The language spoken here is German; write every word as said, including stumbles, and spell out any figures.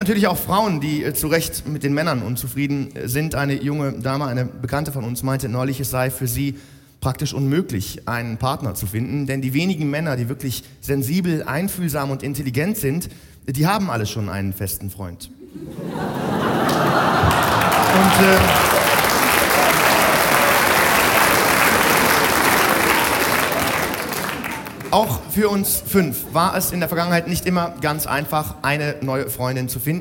natürlich auch Frauen, die äh, zu Recht mit den Männern unzufrieden sind. Eine junge Dame, eine Bekannte von uns, meinte neulich, es sei für sie praktisch unmöglich, einen Partner zu finden, denn die wenigen Männer, die wirklich sensibel, einfühlsam und intelligent sind, die haben alle schon einen festen Freund. Und äh, auch für uns fünf war es in der Vergangenheit nicht immer ganz einfach, eine neue Freundin zu finden.